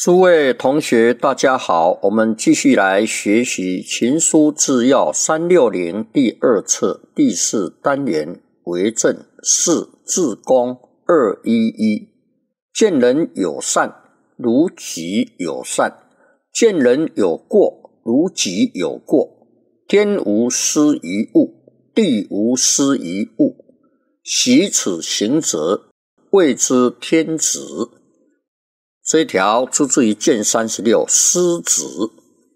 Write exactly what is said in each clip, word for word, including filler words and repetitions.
诸位同学大家好，我们继续来学习情书治要三六零第二册第四单元为政四治公二一一。见人有善，如己有善；见人有过，如己有过。天无私于物，地无私于物。习此行则，谓之天子。这一条出自于卷三十六师子。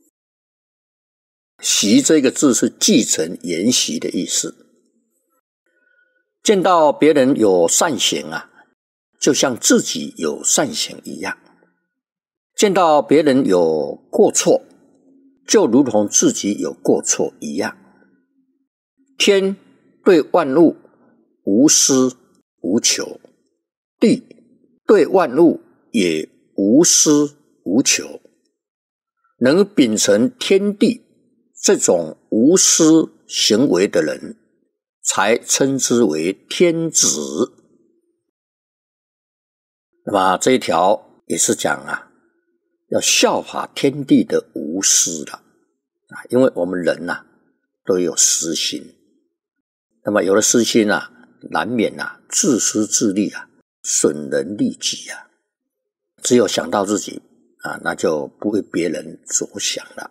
习这个字是继承沿袭的意思。见到别人有善行啊，就像自己有善行一样；见到别人有过错，就如同自己有过错一样。天对万物无私无求，地对万物也无私无求，能秉承天地这种无私行为的人，才称之为天子。那么这一条也是讲啊，要效法天地的无私了啊，因为我们人啊都有私心，那么有了私心啊，难免啊自私自利啊，损人利己啊。只有想到自己啊，那就不为别人着想了。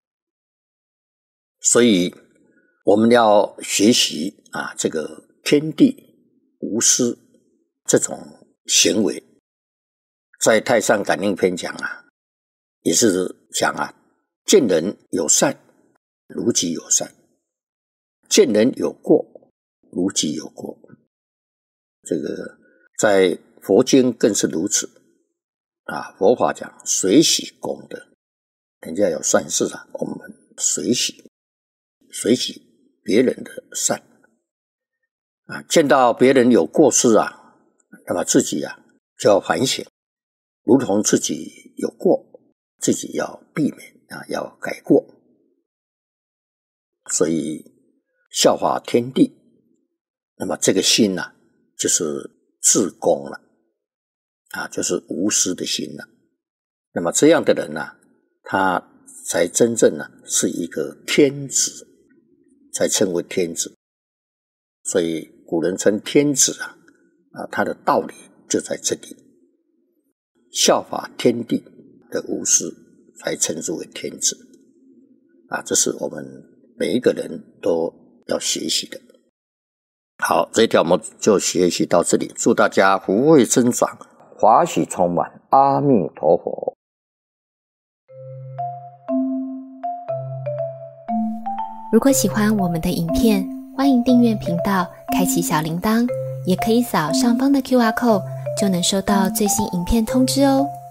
所以我们要学习啊，这个天地无私这种行为。在太上感应篇讲啊，也是讲啊，见人有善，如己有善；见人有过，如己有过。这个在佛经更是如此。啊，佛法讲随喜功德，人家有善事啊，我们随喜随喜别人的善啊，见到别人有过失啊，那么自己啊就要反省，如同自己有过，自己要避免啊，要改过。所以效法天地，那么这个心呢、啊，就是至公了。啊，就是无私的心了。那么这样的人呢、啊，他才真正呢是一个天子，才称为天子。所以古人称天子啊，啊，他的道理就在这里，效法天地的无私，才称之为天子。啊，这是我们每一个人都要学习的。好，这一条我们就学习到这里，祝大家福慧增长，华喜充满，阿弥陀佛。 如果喜欢我们的影片，欢迎订阅频道，开启小铃铛，也可以扫上方的 Q R code， 就能收到最新影片通知哦。